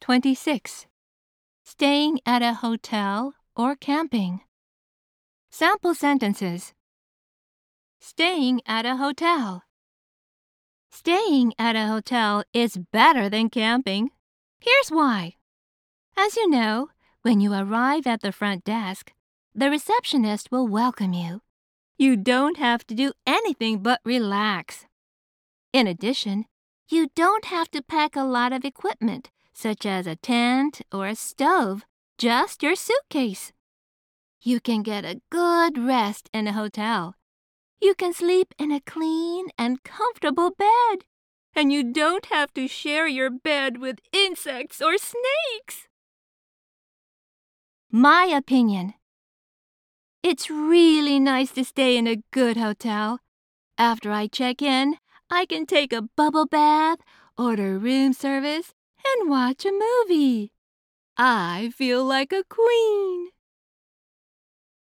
26. Staying at a hotel or camping. Sample sentences. Staying at a hotel. Staying at a hotel is better than camping. Here's why. As you know, when you arrive at the front desk, the receptionist will welcome you. You don't have to do anything but relax. In addition, you don't have to pack a lot of equipment, such as a tent or a stove, just your suitcase. You can get a good rest in a hotel. You can sleep in a clean and comfortable bed, and you don't have to share your bed with insects or snakes. My opinion. It's really nice to stay in a good hotel. After I check in, I can take a bubble bath, order room service, and watch a movie. I feel like a queen.